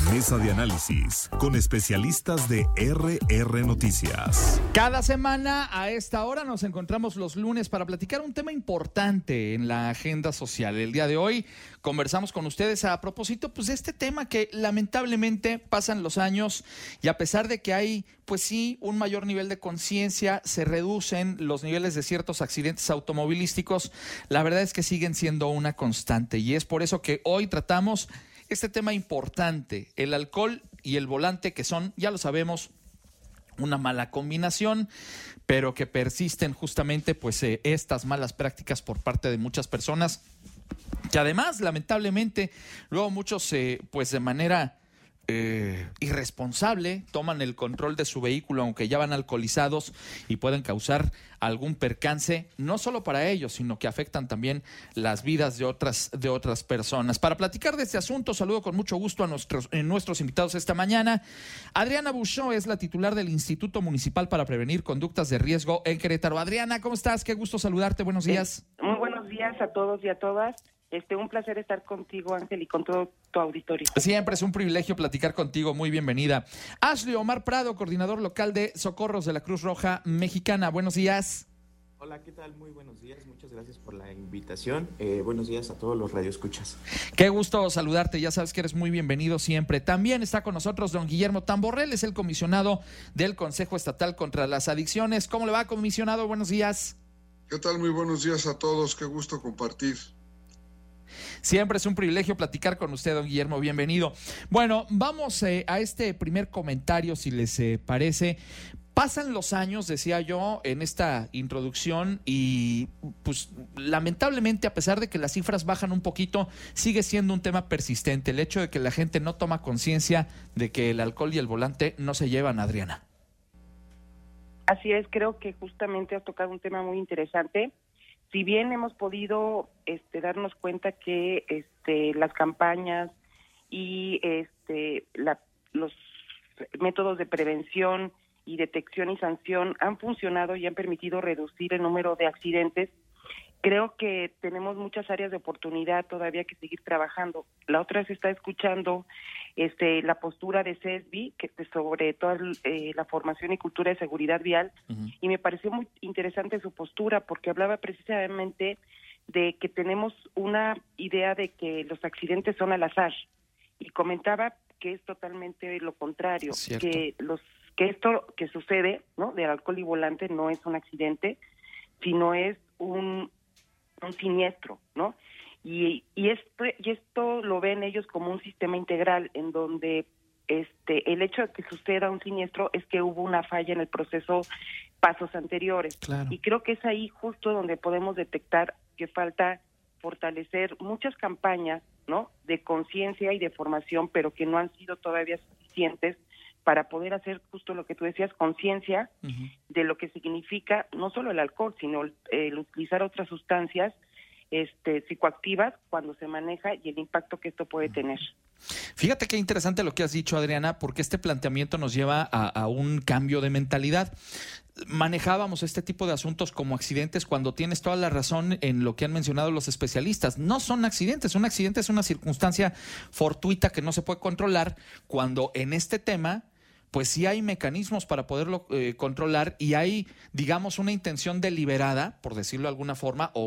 Mesa de análisis con especialistas de RR Noticias. Cada semana a esta hora nos encontramos los lunes para platicar un tema importante en la agenda social. El día de hoy conversamos con ustedes a propósito de este tema que lamentablemente pasan los años y a pesar de que hay un mayor nivel de conciencia, se reducen los niveles de ciertos accidentes automovilísticos, la verdad es que siguen siendo una constante y es por eso que hoy tratamos este tema importante, el alcohol y el volante, que son, ya lo sabemos, una mala combinación, pero que persisten justamente estas malas prácticas por parte de muchas personas, que además, lamentablemente, luego muchos de manera irresponsable toman el control de su vehículo aunque ya van alcoholizados y pueden causar algún percance, no solo para ellos, sino que afectan también las vidas de otras personas. Para platicar de este asunto, saludo con mucho gusto a nuestros invitados esta mañana. Adriana Buchó es la titular del Instituto Municipal para Prevenir Conductas de Riesgo en Querétaro. Adriana, ¿cómo estás? Qué gusto saludarte, buenos días. Muy buenos días a todos y a todas. Un placer estar contigo, Ángel, y con todo tu auditorio. Siempre es un privilegio platicar contigo, muy bienvenida. Ashley Omar Prado, coordinador local de Socorros de la Cruz Roja Mexicana, buenos días. Hola, ¿qué tal? Muy buenos días, muchas gracias por la invitación. Buenos días a todos los radioescuchas. Qué gusto saludarte, ya sabes que eres muy bienvenido siempre. También está con nosotros don Guillermo Tamborrell, es el comisionado del Consejo Estatal contra las Adicciones. ¿Cómo le va, comisionado? Buenos días. ¿Qué tal? Muy buenos días a todos, qué gusto compartir. Siempre es un privilegio platicar con usted, don Guillermo, bienvenido. Bueno, vamos a este primer comentario, si les parece. Pasan los años, decía yo en esta introducción, y lamentablemente, a pesar de que las cifras bajan un poquito, sigue siendo un tema persistente, el hecho de que la gente no toma conciencia de que el alcohol y el volante no se llevan, Adriana. Así es, creo que justamente has tocado un tema muy interesante. Si bien hemos podido darnos cuenta que las campañas y los métodos de prevención y detección y sanción han funcionado y han permitido reducir el número de accidentes, creo que tenemos muchas áreas de oportunidad todavía que seguir trabajando. La otra se está escuchando la postura de CESBI sobre toda la formación y cultura de seguridad vial, y me pareció muy interesante su postura porque hablaba precisamente de que tenemos una idea de que los accidentes son al azar, y comentaba que es totalmente lo contrario, que esto que sucede, ¿no?, del alcohol y volante no es un accidente, sino es un siniestro, ¿no? Y esto lo ven ellos como un sistema integral en donde el hecho de que suceda un siniestro es que hubo una falla en el proceso, pasos anteriores. Claro. Y creo que es ahí justo donde podemos detectar que falta fortalecer muchas campañas, ¿no?, de conciencia y de formación, pero que no han sido todavía suficientes para poder hacer justo lo que tú decías, conciencia de lo que significa no solo el alcohol, sino el utilizar otras sustancias psicoactivas cuando se maneja y el impacto que esto puede tener. Fíjate qué interesante lo que has dicho, Adriana, porque este planteamiento nos lleva a un cambio de mentalidad. Manejábamos este tipo de asuntos como accidentes cuando tienes toda la razón en lo que han mencionado los especialistas. No son accidentes, un accidente es una circunstancia fortuita que no se puede controlar, cuando en este tema sí hay mecanismos para poderlo controlar y hay, digamos, una intención deliberada, por decirlo de alguna forma, o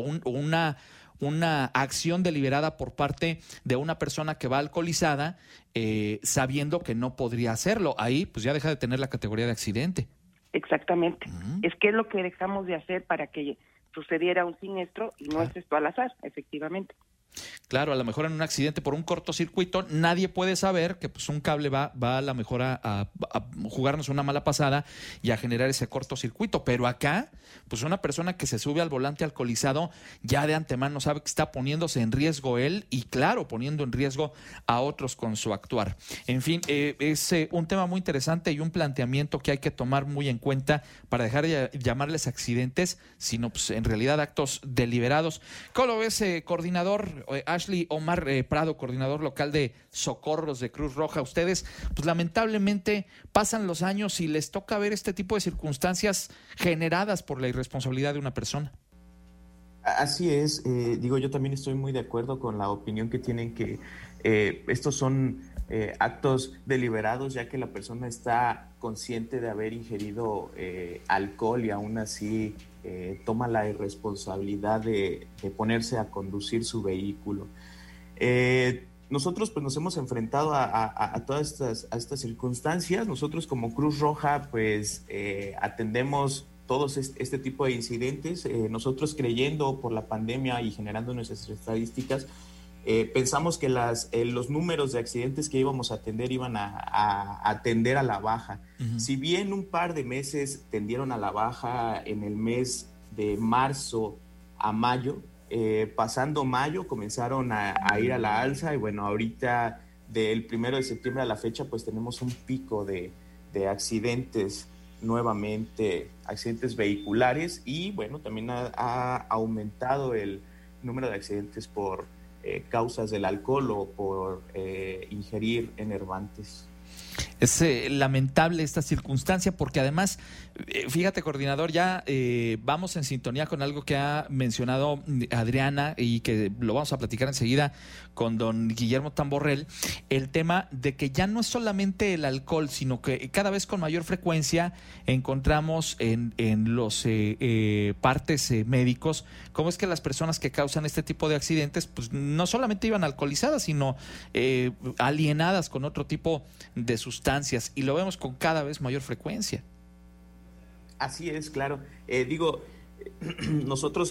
una acción deliberada por parte de una persona que va alcoholizada, sabiendo que no podría hacerlo. Ahí ya deja de tener la categoría de accidente. Exactamente. Es que es lo que dejamos de hacer para que sucediera un siniestro y no es esto al azar, efectivamente. Claro, a lo mejor en un accidente por un cortocircuito nadie puede saber que un cable va a lo mejor a jugarnos una mala pasada y a generar ese cortocircuito, pero acá una persona que se sube al volante alcoholizado ya de antemano sabe que está poniéndose en riesgo él y claro, poniendo en riesgo a otros con su actuar. En fin, es un tema muy interesante y un planteamiento que hay que tomar muy en cuenta para dejar de llamarles accidentes, sino en realidad actos deliberados. ¿Cómo lo ves, coordinador? Ashley Omar Prado, coordinador local de Socorros de Cruz Roja. Ustedes, lamentablemente, pasan los años y les toca ver este tipo de circunstancias generadas por la irresponsabilidad de una persona. Así es, yo también estoy muy de acuerdo con la opinión que tienen que estos son actos deliberados, ya que la persona está consciente de haber ingerido alcohol y aún así toma la irresponsabilidad de ponerse a conducir su vehículo. Nosotros pues nos hemos enfrentado a todas estas circunstancias. Nosotros como Cruz Roja pues atendemos todos este tipo de incidentes. Nosotros, creyendo por la pandemia y generando nuestras estadísticas, pensamos que los números de accidentes que íbamos a atender iban a tender a la baja. Uh-huh. Si bien un par de meses tendieron a la baja en el mes de marzo a mayo, pasando mayo comenzaron a ir a la alza, y bueno, ahorita del 1 de septiembre a la fecha pues tenemos un pico de accidentes nuevamente, accidentes vehiculares, y bueno, también ha aumentado el número de accidentes por causas del alcohol o por ingerir enervantes. Es lamentable esta circunstancia porque además, fíjate, coordinador, ya vamos en sintonía con algo que ha mencionado Adriana y que lo vamos a platicar enseguida con don Guillermo Tamborrell, el tema de que ya no es solamente el alcohol, sino que cada vez con mayor frecuencia encontramos en los partes médicos cómo es que las personas que causan este tipo de accidentes pues no solamente iban alcoholizadas, sino alienadas con otro tipo de sustancias, y lo vemos con cada vez mayor frecuencia. Así es, claro. Nosotros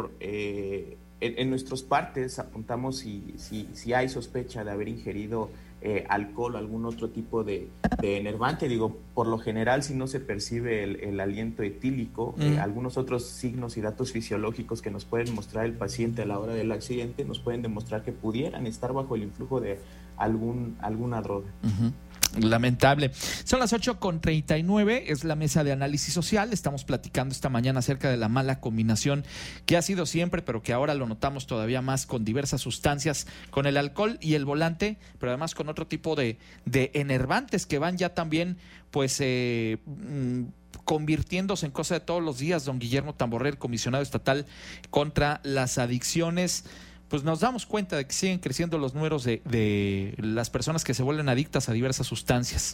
en nuestros partes apuntamos si hay sospecha de haber ingerido alcohol o algún otro tipo de enervante. Por lo general, si no se percibe el aliento etílico, algunos otros signos y datos fisiológicos que nos pueden mostrar el paciente a la hora del accidente nos pueden demostrar que pudieran estar bajo el influjo de alguna droga. Uh-huh. Lamentable. Son las 8:39, es la mesa de análisis social. Estamos platicando esta mañana acerca de la mala combinación que ha sido siempre, pero que ahora lo notamos todavía más con diversas sustancias, con el alcohol y el volante, pero además con otro tipo de enervantes que van ya también pues convirtiéndose en cosa de todos los días. Don Guillermo Tamborrell, comisionado estatal contra las adicciones, pues nos damos cuenta de que siguen creciendo los números de las personas que se vuelven adictas a diversas sustancias.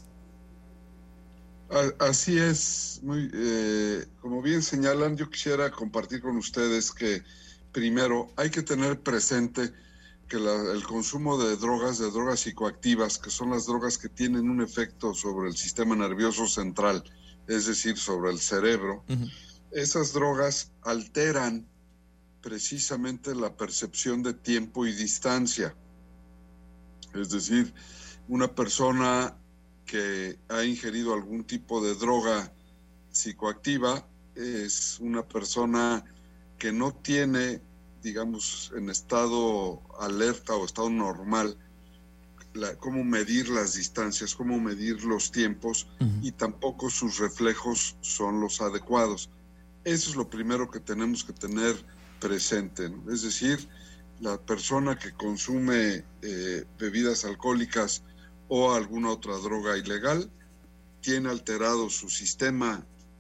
Así es, como bien señalan, yo quisiera compartir con ustedes que primero hay que tener presente que el consumo de drogas psicoactivas, que son las drogas que tienen un efecto sobre el sistema nervioso central, es decir, sobre el cerebro, uh-huh. Esas drogas alteran precisamente la percepción de tiempo y distancia. Es decir, una persona que ha ingerido algún tipo de droga psicoactiva es una persona que no tiene, digamos, en estado alerta o estado normal, cómo medir las distancias, cómo medir los tiempos, uh-huh. Y tampoco sus reflejos son los adecuados. Eso es lo primero que tenemos que tener presente, ¿no? Es decir, la persona que consume bebidas alcohólicas o alguna otra droga ilegal tiene alterado su sistema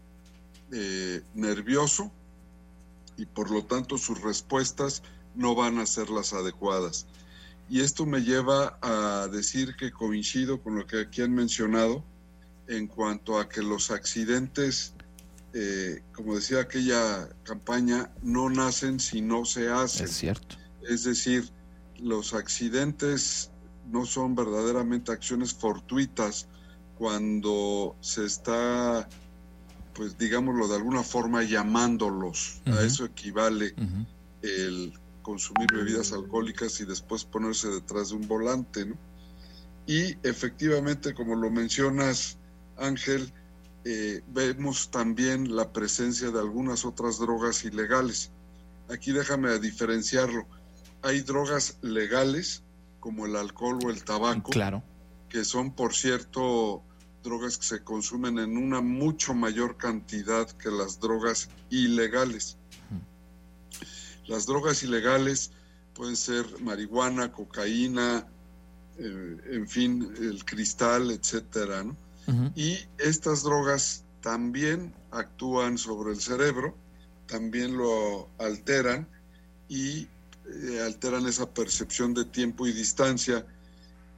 nervioso y por lo tanto sus respuestas no van a ser las adecuadas. Y esto me lleva a decir que coincido con lo que aquí han mencionado en cuanto a que los accidentes, como decía aquella campaña, no nacen si no se hacen. Es cierto. Es decir, los accidentes no son verdaderamente acciones fortuitas cuando se está, pues digámoslo de alguna forma, llamándolos. Uh-huh. A eso equivale uh-huh. el consumir bebidas alcohólicas y después ponerse detrás de un volante, ¿no? Y efectivamente, como lo mencionas, Ángel, vemos también la presencia de algunas otras drogas ilegales. Aquí déjame diferenciarlo. Hay drogas legales, como el alcohol o el tabaco, claro, que son, por cierto, drogas que se consumen en una mucho mayor cantidad que las drogas ilegales. Las drogas ilegales pueden ser marihuana, cocaína, en fin, el cristal, etcétera, ¿no? Uh-huh. Y estas drogas también actúan sobre el cerebro, también lo alteran y alteran esa percepción de tiempo y distancia.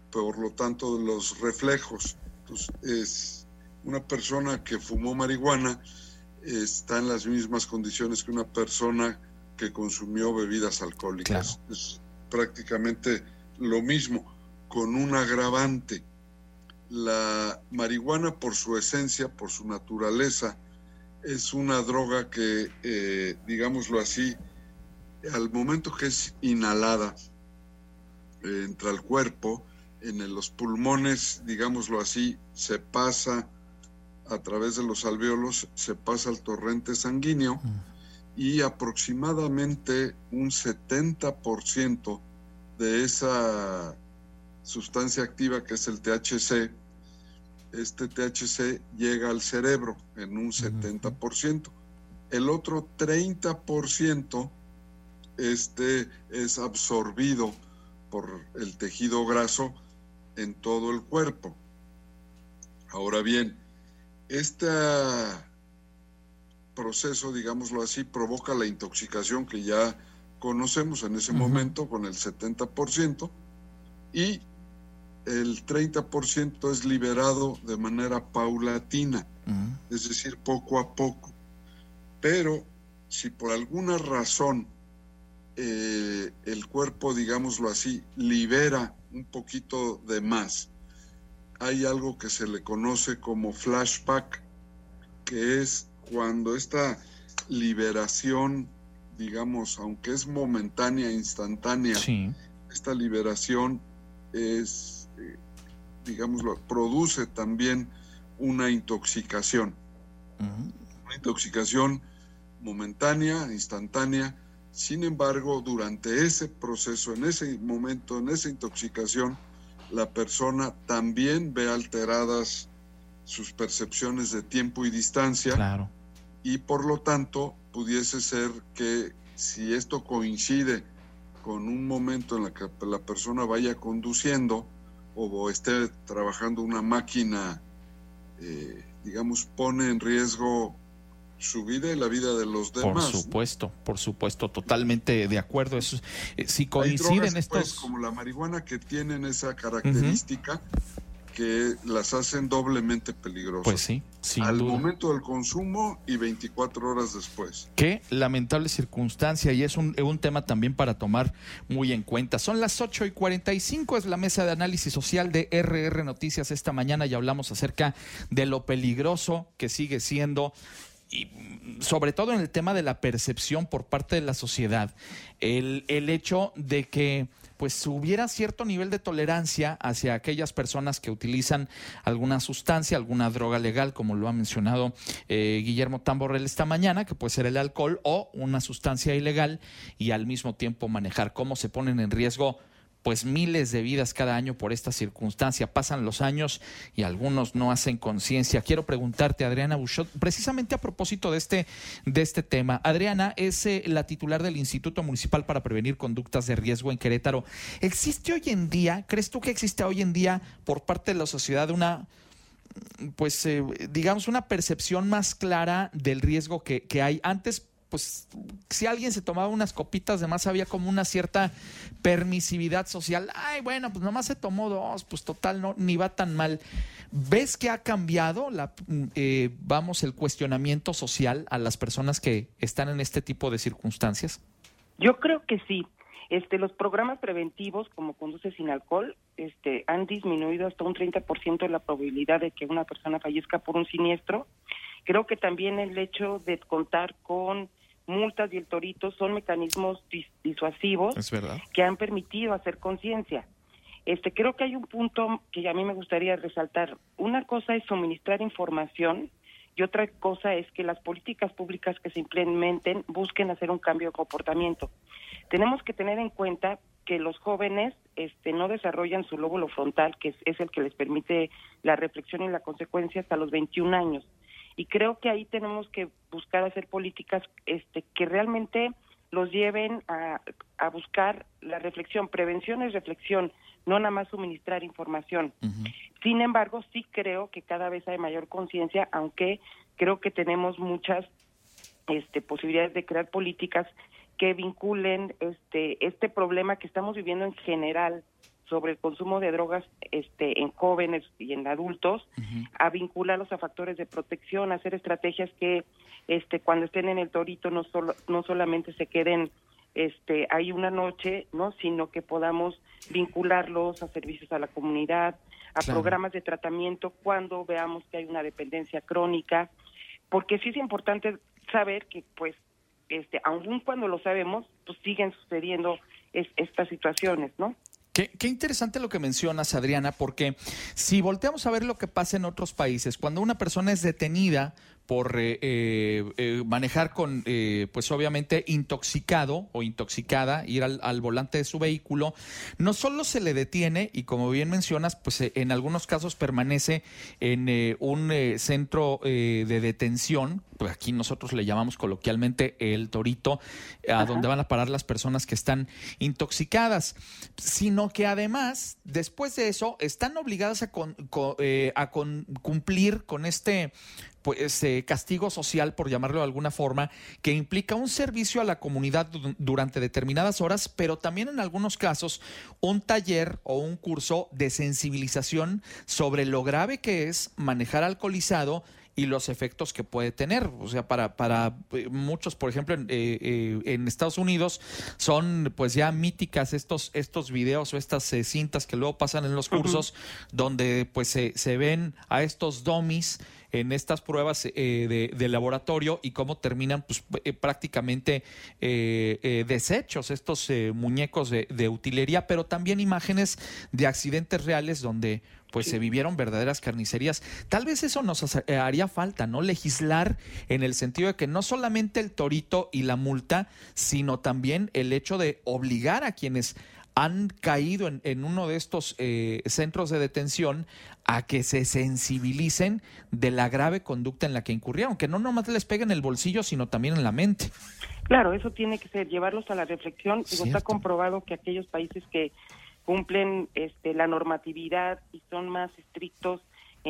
por lo tanto, los reflejos. Entonces, es una persona que fumó marihuana está en las mismas condiciones que una persona que consumió bebidas alcohólicas. Claro. Es prácticamente lo mismo, con un agravante. La marihuana, por su esencia, por su naturaleza, es una droga que, digámoslo así, al momento que es inhalada, entra al cuerpo, en los pulmones, digámoslo así, se pasa a través de los alvéolos, se pasa al torrente sanguíneo y aproximadamente un 70% de esa sustancia activa que es el THC, este THC llega al cerebro en un 70%. El otro 30% es absorbido por el tejido graso en todo el cuerpo. Ahora bien, este proceso, digámoslo así, provoca la intoxicación que ya conocemos en ese momento con el 70%, y el 30% es liberado de manera paulatina, es decir, poco a poco. Pero si por alguna razón el cuerpo, digámoslo así, libera un poquito de más, hay algo que se le conoce como flashback, que es cuando esta liberación, digamos, aunque es momentánea, instantánea, sí, esta liberación es, digámoslo, produce también una intoxicación. Una intoxicación momentánea, instantánea. Sin embargo, durante ese proceso, en ese momento, en esa intoxicación, la persona también ve alteradas sus percepciones de tiempo y distancia. Claro. Y por lo tanto, pudiese ser que si esto coincide con un momento en el que la persona vaya conduciendo o esté trabajando una máquina, digamos, pone en riesgo su vida y la vida de los demás. Por supuesto, totalmente de acuerdo. Eso, si coinciden estos... Pues, como la marihuana, que tienen esa característica que las hacen doblemente peligrosas. Pues sí, sin al duda. Momento del consumo y 24 horas después. Qué lamentable circunstancia, y es un tema también para tomar muy en cuenta. Son las 8:45, es la mesa de análisis social de RR Noticias esta mañana, y hablamos acerca de lo peligroso que sigue siendo, y sobre todo en el tema de la percepción por parte de la sociedad, el hecho de que pues hubiera cierto nivel de tolerancia hacia aquellas personas que utilizan alguna sustancia, alguna droga legal, como lo ha mencionado Guillermo Tamborrell esta mañana, que puede ser el alcohol o una sustancia ilegal, y al mismo tiempo manejar. Cómo se ponen en riesgo pues miles de vidas cada año por esta circunstancia. Pasan los años y algunos no hacen conciencia. Quiero preguntarte, Adriana Buchot, precisamente a propósito de este tema. Adriana es la titular del Instituto Municipal para Prevenir Conductas de Riesgo en Querétaro. ¿Existe hoy en día, crees tú que existe hoy en día por parte de la sociedad digamos, una percepción más clara del riesgo que hay? Antes, pues si alguien se tomaba unas copitas de más, había como una cierta permisividad social. Ay, bueno, pues nomás se tomó 2, pues total, no, ni va tan mal. ¿Ves que ha cambiado el cuestionamiento social a las personas que están en este tipo de circunstancias? Yo creo que sí. Los programas preventivos como Conduce Sin Alcohol han disminuido hasta un 30% la probabilidad de que una persona fallezca por un siniestro. Creo que también el hecho de contar con multas y el torito son mecanismos disuasivos que han permitido hacer conciencia. Creo que hay un punto que a mí me gustaría resaltar. Una cosa es suministrar información y otra cosa es que las políticas públicas que se implementen busquen hacer un cambio de comportamiento. Tenemos que tener en cuenta que los jóvenes no desarrollan su lóbulo frontal, que es el que les permite la reflexión y la consecuencia, hasta los 21 años. Y creo que ahí tenemos que buscar hacer políticas que realmente los lleven a buscar la reflexión. Prevención es reflexión, no nada más suministrar información. Sin embargo, sí creo que cada vez hay mayor conciencia, aunque creo que tenemos muchas posibilidades de crear políticas que vinculen este problema que estamos viviendo en general sobre el consumo de drogas en jóvenes y en adultos, a vincularlos a factores de protección, a hacer estrategias que cuando estén en el torito no solamente se queden ahí una noche, ¿no? Sino que podamos vincularlos a servicios a la comunidad, a programas de tratamiento cuando veamos que hay una dependencia crónica, porque sí es importante saber que pues aun cuando lo sabemos, pues siguen sucediendo estas situaciones, ¿no? Qué interesante lo que mencionas, Adriana, porque si volteamos a ver lo que pasa en otros países, cuando una persona es detenida por manejar con, pues obviamente intoxicado o intoxicada, ir al volante de su vehículo, no solo se le detiene y como bien mencionas, pues en algunos casos permanece en un centro de detención, pues aquí nosotros le llamamos coloquialmente el torito, a donde van a parar las personas que están intoxicadas, sino que además, después de eso, están obligadas a cumplir con pues castigo social, por llamarlo de alguna forma, que implica un servicio a la comunidad durante determinadas horas, pero también en algunos casos un taller o un curso de sensibilización sobre lo grave que es manejar alcoholizado y los efectos que puede tener. O sea, para muchos, por ejemplo, en Estados Unidos son pues ya míticas estos videos o estas cintas que luego pasan en los cursos, donde pues se ven a estos dummies en estas pruebas de laboratorio y cómo terminan pues prácticamente deshechos estos muñecos de utilería, pero también imágenes de accidentes reales donde pues se vivieron verdaderas carnicerías. Tal vez eso nos haría falta, ¿no? Legislar en el sentido de que no solamente el torito y la multa, sino también el hecho de obligar a quienes han caído en uno de estos centros de detención a que se sensibilicen de la grave conducta en la que incurrieron, que no nomás les peguen en el bolsillo, sino también en la mente. Claro, eso tiene que ser, llevarlos a la reflexión. Está comprobado que aquellos países que cumplen la normatividad y son más estrictos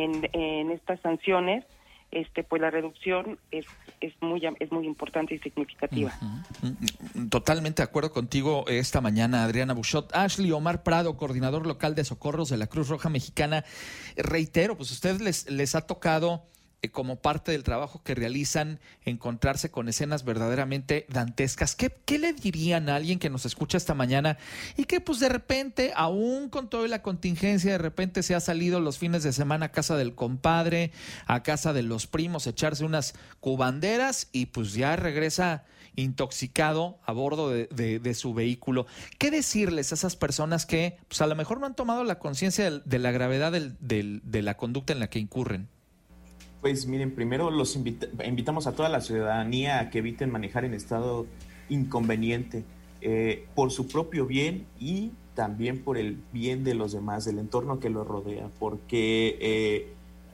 en estas sanciones, pues la reducción es muy importante y significativa. Totalmente de acuerdo contigo esta mañana, Adriana Buchot. Ashley Omar Prado, coordinador local de socorros de la Cruz Roja Mexicana. Reitero, pues a ustedes les ha tocado, como parte del trabajo que realizan, encontrarse con escenas verdaderamente dantescas. ¿Qué le dirían a alguien que nos escucha esta mañana y que pues de repente, aún con toda la contingencia, de repente se ha salido los fines de semana a casa del compadre, a casa de los primos, a echarse unas cubanderas y pues ya regresa intoxicado a bordo de su vehículo? ¿Qué decirles a esas personas que pues a lo mejor no han tomado la conciencia de la gravedad de la conducta en la que incurren? Pues miren, primero los invitamos a toda la ciudadanía a que eviten manejar en estado inconveniente, por su propio bien y también por el bien de los demás, del entorno que los rodea, porque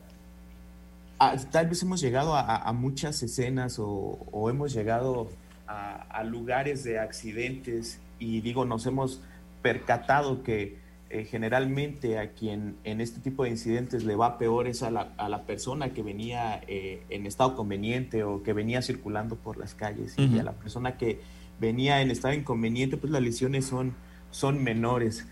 tal vez hemos llegado a muchas escenas o hemos llegado a lugares de accidentes y nos hemos percatado que generalmente a quien en este tipo de incidentes le va peor es a la persona que venía en estado conveniente o que venía circulando por las calles, y a la persona que venía en estado inconveniente pues las lesiones son menores.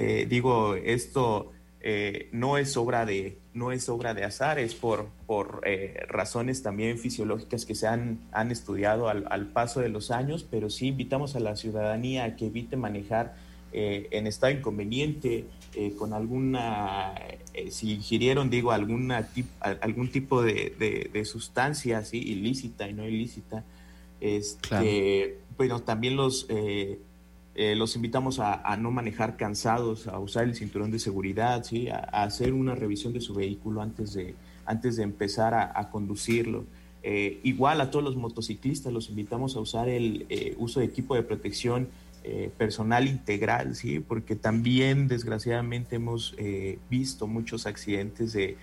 Esto no es obra de azar, es por razones también fisiológicas que se han estudiado al paso de los años, pero sí invitamos a la ciudadanía a que evite manejar en estado inconveniente, con alguna, si ingirieron, algún tipo de sustancia así, ilícita y no ilícita. Claro. Pero también los invitamos a no manejar cansados, a usar el cinturón de seguridad, ¿sí? A hacer una revisión de su vehículo antes de empezar a conducirlo. Igual a todos los motociclistas los invitamos a usar el uso de equipo de protección personal integral, ¿sí? Porque también desgraciadamente hemos visto muchos accidentes de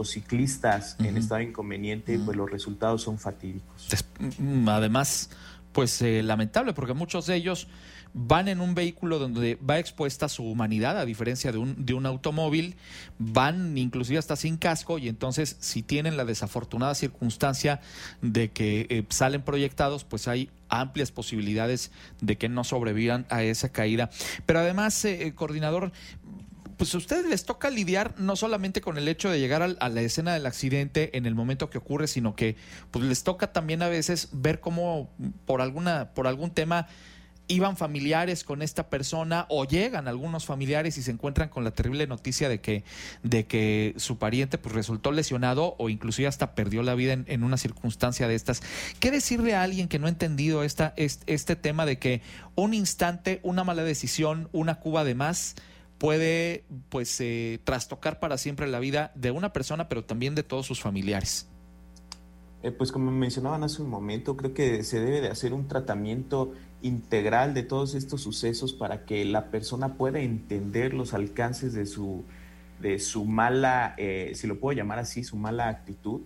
de motociclistas en estado inconveniente, pues los resultados son fatídicos. Además, pues lamentable, porque muchos de ellos van en un vehículo donde va expuesta su humanidad, a diferencia de un automóvil, van inclusive hasta sin casco, y entonces si tienen la desafortunada circunstancia de que salen proyectados, pues hay amplias posibilidades de que no sobrevivan a esa caída. Pero además, coordinador, pues a ustedes les toca lidiar no solamente con el hecho de llegar a la escena del accidente en el momento que ocurre, sino que pues les toca también a veces ver cómo por algún tema iban familiares con esta persona, o llegan algunos familiares y se encuentran con la terrible noticia de que su pariente pues resultó lesionado o inclusive hasta perdió la vida en una circunstancia de estas. ¿Qué decirle a alguien que no ha entendido este tema de que un instante, una mala decisión, una cuba de más puede pues trastocar para siempre la vida de una persona, pero también de todos sus familiares? Pues como mencionaban hace un momento, creo que se debe de hacer un tratamiento integral de todos estos sucesos para que la persona pueda entender los alcances de su mala, si lo puedo llamar así, su mala actitud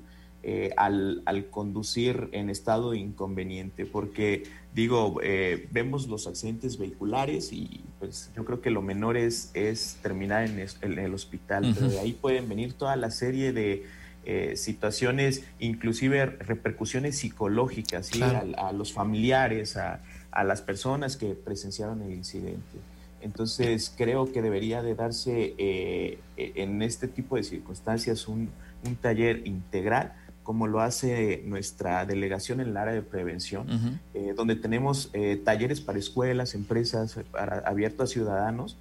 al conducir en estado de inconveniente. Porque digo, vemos los accidentes vehiculares y pues yo creo que lo menor es terminar en el hospital, uh-huh. Pero de ahí pueden venir toda la serie de situaciones, inclusive repercusiones psicológicas, ¿sí? Claro. A los familiares, a las personas que presenciaron el incidente. Entonces creo que debería de darse en este tipo de circunstancias un taller integral, como lo hace nuestra delegación en el área de prevención, uh-huh. Donde tenemos talleres para escuelas, empresas, abiertos a ciudadanos,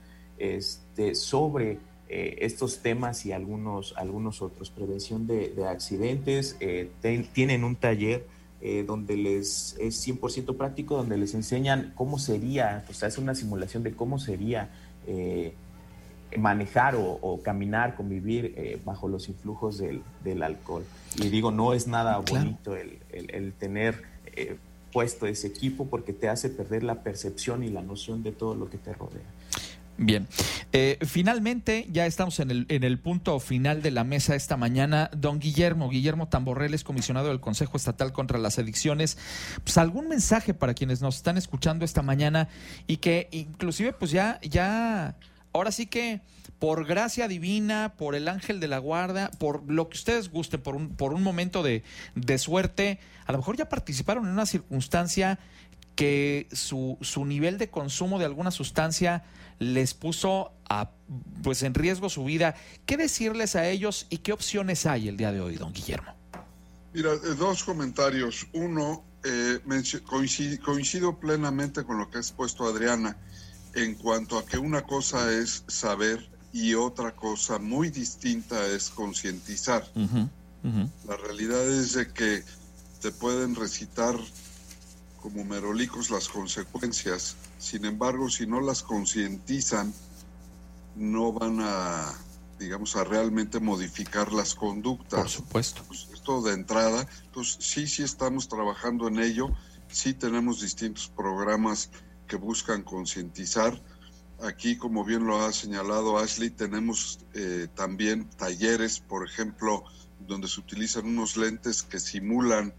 sobre estos temas y algunos otros. Prevención de accidentes, tienen un taller donde les es 100% práctico, donde les enseñan cómo sería, o sea, es una simulación de cómo sería manejar o caminar, convivir bajo los influjos del alcohol. Y digo, no es nada bonito el tener puesto ese equipo, porque te hace perder la percepción y la noción de todo lo que te rodea. Bien, finalmente ya estamos en el punto final de la mesa esta mañana. Don Guillermo Tamborreles, comisionado del Consejo Estatal contra las Adicciones, pues algún mensaje para quienes nos están escuchando esta mañana y que inclusive pues ya ahora sí que por gracia divina, por el ángel de la guarda, por lo que ustedes gusten, por un momento de suerte, a lo mejor ya participaron en una circunstancia que su nivel de consumo de alguna sustancia les puso pues en riesgo su vida. ¿Qué decirles a ellos y qué opciones hay el día de hoy, don Guillermo? Mira, dos comentarios. Uno, coincido plenamente con lo que ha expuesto Adriana en cuanto a que una cosa es saber y otra cosa muy distinta es concientizar. Uh-huh, uh-huh. La realidad es de que te pueden recitar como merolicos las consecuencias. Sin embargo, si no las concientizan, no van a realmente modificar las conductas. Por supuesto. Pues esto de entrada. Entonces, sí estamos trabajando en ello. Sí tenemos distintos programas que buscan concientizar. Aquí, como bien lo ha señalado Ashley, tenemos también talleres, por ejemplo, donde se utilizan unos lentes que simulan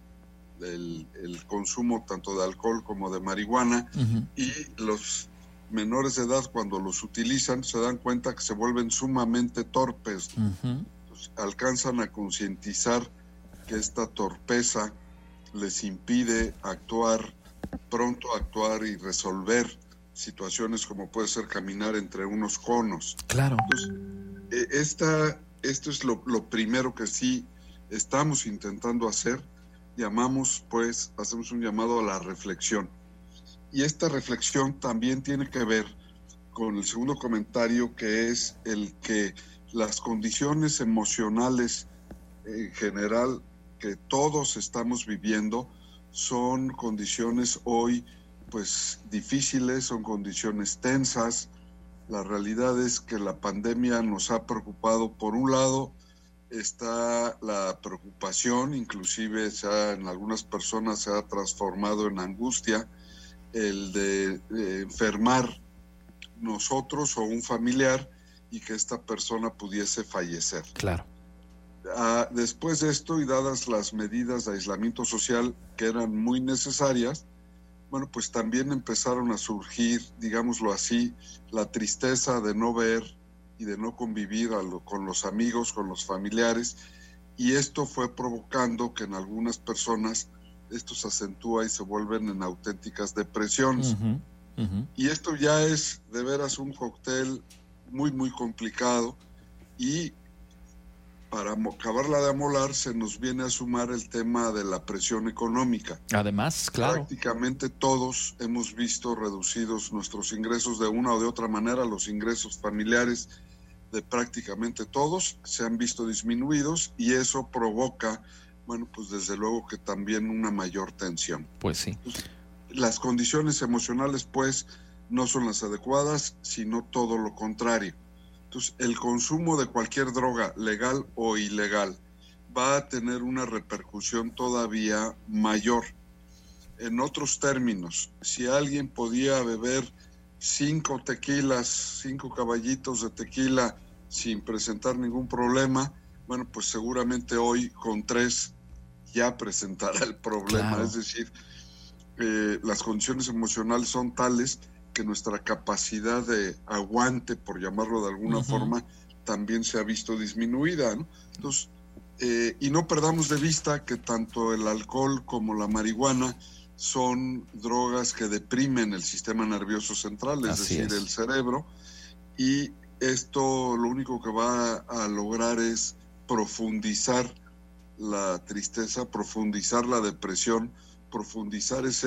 el consumo tanto de alcohol como de marihuana, uh-huh. Y los menores de edad, cuando los utilizan, se dan cuenta que se vuelven sumamente torpes. Uh-huh. Entonces, alcanzan a concientizar que esta torpeza les impide pronto actuar y resolver situaciones como puede ser caminar entre unos conos. Claro. Entonces, esto es lo primero que sí estamos intentando hacer. Hacemos un llamado a la reflexión. Y esta reflexión también tiene que ver con el segundo comentario, que es el que las condiciones emocionales en general que todos estamos viviendo son condiciones hoy pues difíciles, son condiciones tensas. La realidad es que la pandemia nos ha preocupado. Por un lado está la preocupación, inclusive en algunas personas se ha transformado en angustia, el de enfermar nosotros o un familiar y que esta persona pudiese fallecer. Claro. Después de esto, y dadas las medidas de aislamiento social que eran muy necesarias, bueno, pues también empezaron a surgir, digámoslo así, la tristeza de no ver y de no convivir con los amigos, con los familiares, y esto fue provocando que en algunas personas esto se acentúa y se vuelven en auténticas depresiones. Y esto ya es de veras un cóctel muy, muy complicado, y para acabarla de amolar se nos viene a sumar el tema de la presión económica. Además, claro. Prácticamente todos hemos visto reducidos nuestros ingresos de una o de otra manera, los ingresos familiares de prácticamente todos se han visto disminuidos, y eso provoca, bueno, pues desde luego que también una mayor tensión. Pues sí. Entonces, las condiciones emocionales, pues, no son las adecuadas, sino todo lo contrario. Entonces, el consumo de cualquier droga, legal o ilegal, va a tener una repercusión todavía mayor. En otros términos, si alguien podía beber 5 tequilas, 5 caballitos de tequila sin presentar ningún problema, bueno, pues seguramente hoy con 3 ya presentará el problema. Claro. Es decir, las condiciones emocionales son tales que nuestra capacidad de aguante, por llamarlo de alguna forma, también se ha visto disminuida, ¿no? Entonces, y no perdamos de vista que tanto el alcohol como la marihuana son drogas que deprimen el sistema nervioso central, es decir, el cerebro, y esto lo único que va a lograr es profundizar la tristeza, profundizar la depresión, profundizar eso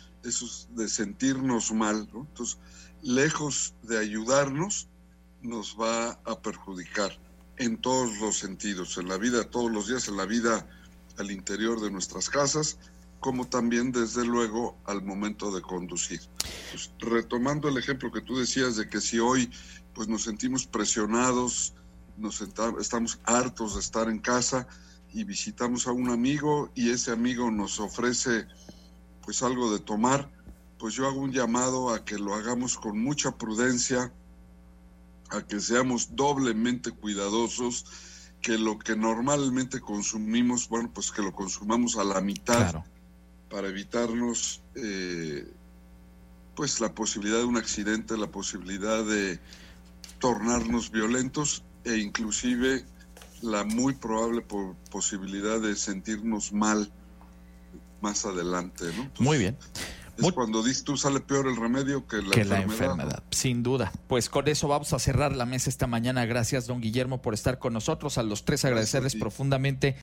de sentirnos mal, ¿no? Entonces, lejos de ayudarnos, nos va a perjudicar en todos los sentidos, en la vida todos los días, en la vida al interior de nuestras casas, como también, desde luego, al momento de conducir. Pues, retomando el ejemplo que tú decías de que si hoy pues nos sentimos presionados, estamos hartos de estar en casa y visitamos a un amigo y ese amigo nos ofrece pues algo de tomar, pues yo hago un llamado a que lo hagamos con mucha prudencia, a que seamos doblemente cuidadosos, que lo que normalmente consumimos, bueno, pues que lo consumamos a la mitad, claro, para evitarnos pues la posibilidad de un accidente, la posibilidad de tornarnos violentos e inclusive la muy probable posibilidad de sentirnos mal más adelante, ¿no? Entonces, muy bien. Cuando dices tú, sale peor el remedio que la enfermedad. Sin duda. Pues con eso vamos a cerrar la mesa esta mañana. Gracias, don Guillermo, por estar con nosotros. A los tres agradecerles profundamente